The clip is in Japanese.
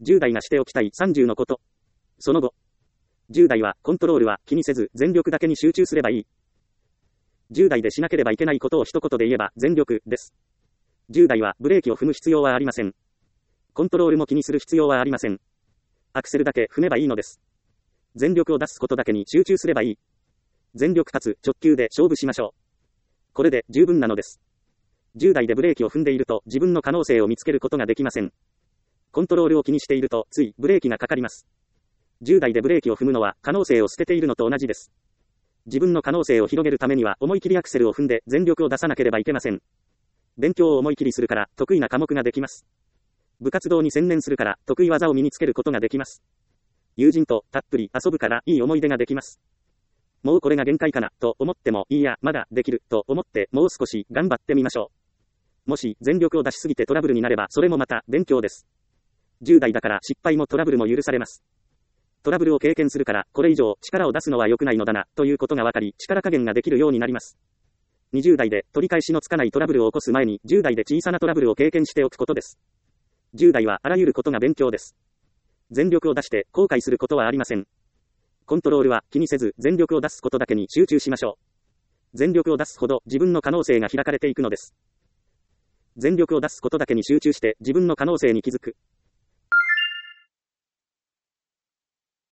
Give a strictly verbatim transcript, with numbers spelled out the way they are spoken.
じゅう代がしておきたいさんじゅうのこと。その後。じゅう代はコントロールは気にせず全力だけに集中すればいい。じゅう代でしなければいけないことを一言で言えば全力です。じゅう代はブレーキを踏む必要はありません。コントロールも気にする必要はありません。アクセルだけ踏めばいいのです。全力を出すことだけに集中すればいい。全力かつ直球で勝負しましょう。これで十分なのです。じゅう代でブレーキを踏んでいると自分の可能性を見つけることができません。コントロールを気にしているとついブレーキがかかります。じゅう代でブレーキを踏むのは可能性を捨てているのと同じです。自分の可能性を広げるためには思い切りアクセルを踏んで全力を出さなければいけません。勉強を思い切りするから得意な科目ができます。部活動に専念するから得意技を身につけることができます。友人とたっぷり遊ぶからいい思い出ができます。もうこれが限界かなと思ってもいいやまだできると思ってもう少し頑張ってみましょう。もし全力を出しすぎてトラブルになればそれもまた勉強です。じゅう代だから失敗もトラブルも許されます。トラブルを経験するからこれ以上力を出すのは良くないのだなということが分かり力加減ができるようになります。にじゅう代で取り返しのつかないトラブルを起こす前にじゅう代で小さなトラブルを経験しておくことです。じゅう代はあらゆることが勉強です。全力を出して後悔することはありません。コントロールは気にせず全力を出すことだけに集中しましょう。全力を出すほど自分の可能性が開かれていくのです。全力を出すことだけに集中して自分の可能性に気づく。